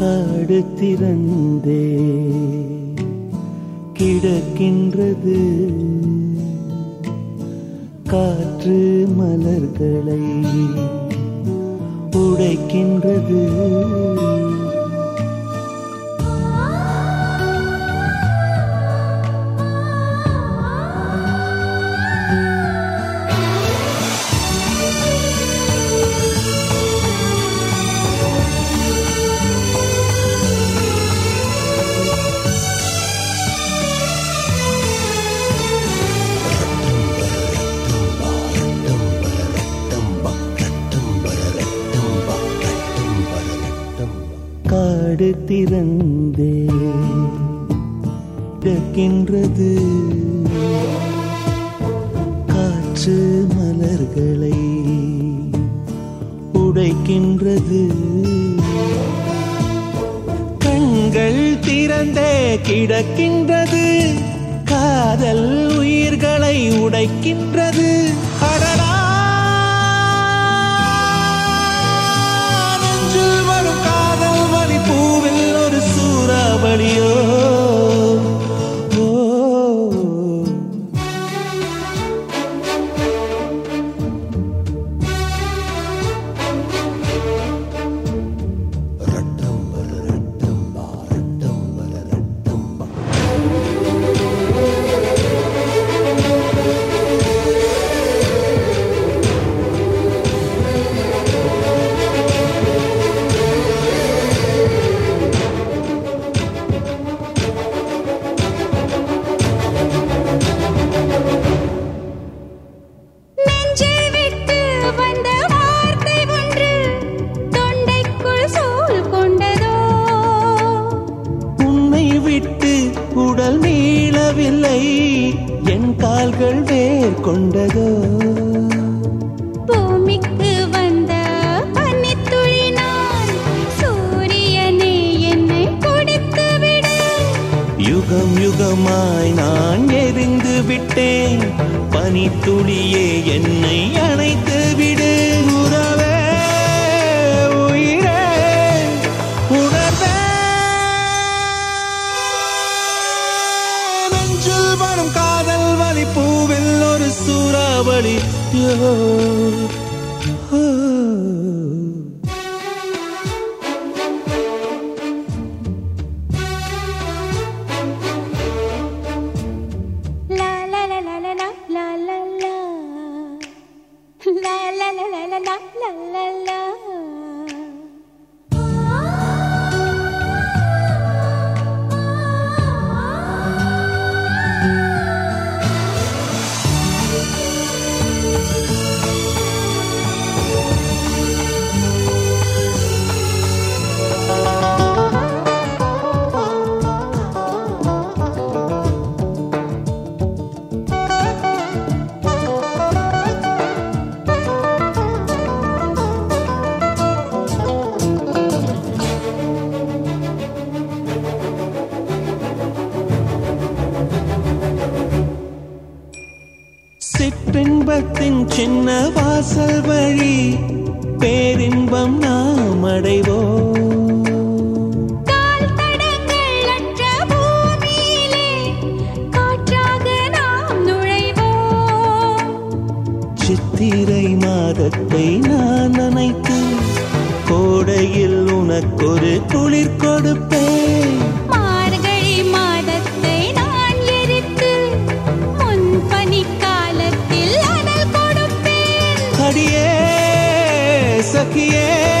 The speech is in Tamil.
காடு திறந்தே கிடக்கின்றது, காற்று மலர்களை உடைக்கின்றது. காடு திறந்தே கிடக்கின்றது, காற்று மலர்களை உடைக்கின்றது. கண்கள் திறந்தே கிடக்கின்றது, காதல் உயிர்களை உடைக்கின்றது. அடடா, பூவில் ஒரு சூறாவளியோ. உடல் மீளவில்லை, என் கால்கள் வேர் கொண்டதோ. பூமிக்கு வந்த பனித்துளி நான், சூரியனே என்னை கொடுத்து விடு. யுகம் யுகமாய் நான் எரிந்து விட்டேன், பனித்துளியே என்னை அணைத்து விடு. உறவே உயிரே உணர்வே, வரும் காதல் வலி பூவில் ஒரு சூறாவளி. லா லா லா லா லா லா லா லா லா லா லா லா லா லா லா லா. சிற்றின்பத்தின் சின்ன வாசல் வழி பேரின்பம் நாம் அடைவோம். கால் தடங்கள் அற்ற பூமியிலே காற்றாக நாம் நுழைவோம். சித்திரை மாதத்தை நான் நினைத்து கோடையில் உனக்கொரு குளிர் கொடுப்பேன். மார்கழி மாதத்தை நான் எரித்து முன்பனிக்காலத்தில் அனல் கொடுப்பேன். அடியே சகியே